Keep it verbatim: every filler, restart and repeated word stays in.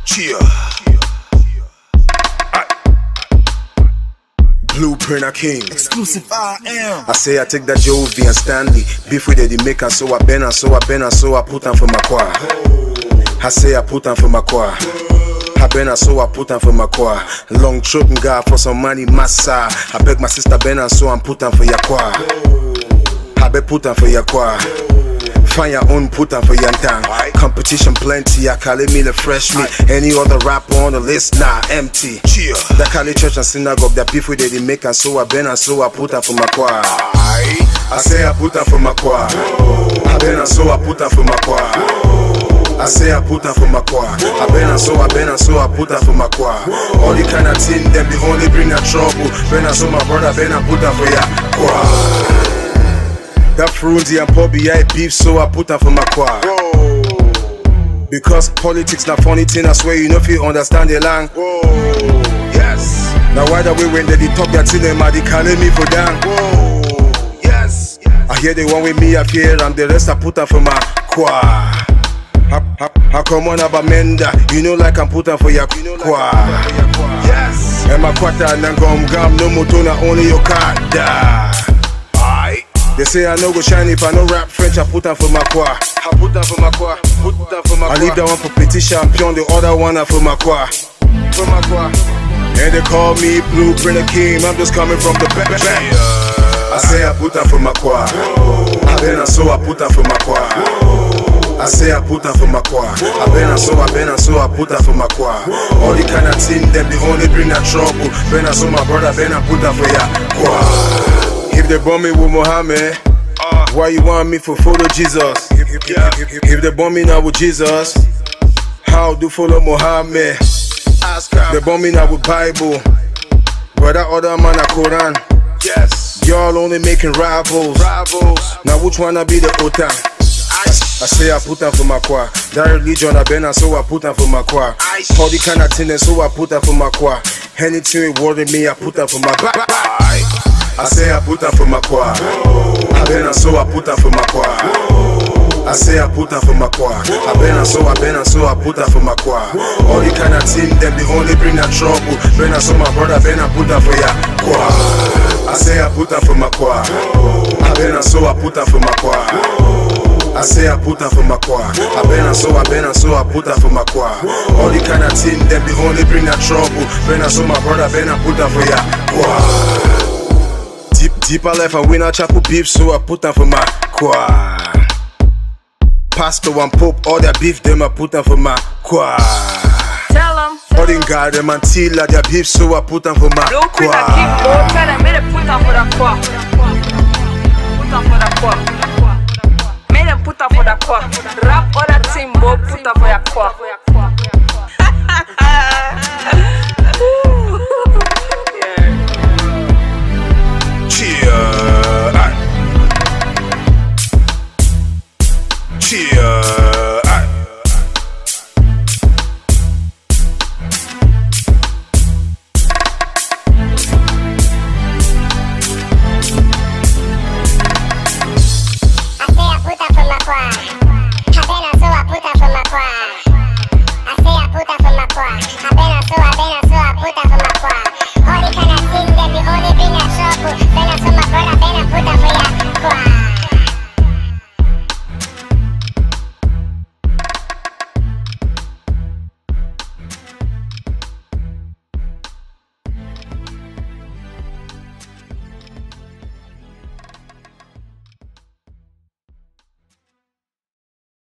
Cheer. Blueprint a king. Exclusive I am. I say I take that Jovi and Stanley. Beef with the make and so I bend and so I bend and so I put on for my choir. I say I put on for my choir. I been and so I put on for my choir. Long trip and God for some money, massa. I beg my sister Ben and so I'm put on for your choir. I beg put on for your choir. Find your own put on for your time. Competition plenty, I call it me the fresh meat. Any other rapper on the list, nah, empty. That call it church and synagogue, that beef with they make and so I been and so I put on for my choir. I say I put on for my choir. I been and so I put on for my choir. I say I put on for my choir. I been and so I been and so I put on for my choir. All the kind of thing, them they only bring that trouble. Been and so my brother been and put on for your choir. That Frunzi and Bobby I beef, so I put on for my choir. Because politics not funny thing, I swear you know if you understand the lang. Yes. Now why the way when they talk that thing, them they calling me for damn. Yes. I hear the one with me up here and the rest I put on for my choir. I, I, I come on about Menda, you know like I'm put on for your choir. Yes. And my quarter and then gum gum, no motona, only your card. They say I no go shine if I no rap French, I put on for my choir. I put on for my choir, put on for my choir. I leave that one for Petit Champion, the other one for my choir. For my choir. And they call me Blueprint a king, I'm just coming from the back. I say I put on for my choir. I been and so I put on for my choir. I say I put on for my choir. I been and so I been and so I put on for my choir. All the kind of thing, them they only bring that trouble. Been and so my brother been and put on for your choir. If they bomb me with Muhammad, uh, why you want me for follow Jesus? If, if, yeah. if, if, if they bomb me now with Jesus, how do follow Muhammad? Ask they bomb me now with Bible, but that other man a Quran. Yes. Y'all only making rivals. Rivals. Now which one I be the Otan? I, I say I put on for my choir. That religion I been and so I put on for my choir. All the kind of thing and so I put on for my choir. Anything worry me I put on for my back. I say I put on for my choir. I been and so I put on for my choir. I say I put on for my choir. I been and so I been and so I put on for my choir. All the kind of thing, them they only bring that trouble. Been and so my brother been and put on for your choir. I say I put on for my choir. I been and so I put on for my choir. I say I put on for my choir. I been and so I been and so I put on for my choir. All the kind of thing, them they only bring that trouble. Been and so my brother been and put on for your choir. Deep, deeper life and win a chapel beef, so I put on for my choir. Pastor and Pope, all their beef, them I put on for my choir. Tell them. All them guard them and Tila, their beef, so I put on for my choir. Blueprint a king, bro. Tell them, may they put on for the choir. Put on for the choir. May they put on for the choir. Rap all that team, bro. Put on for your choir.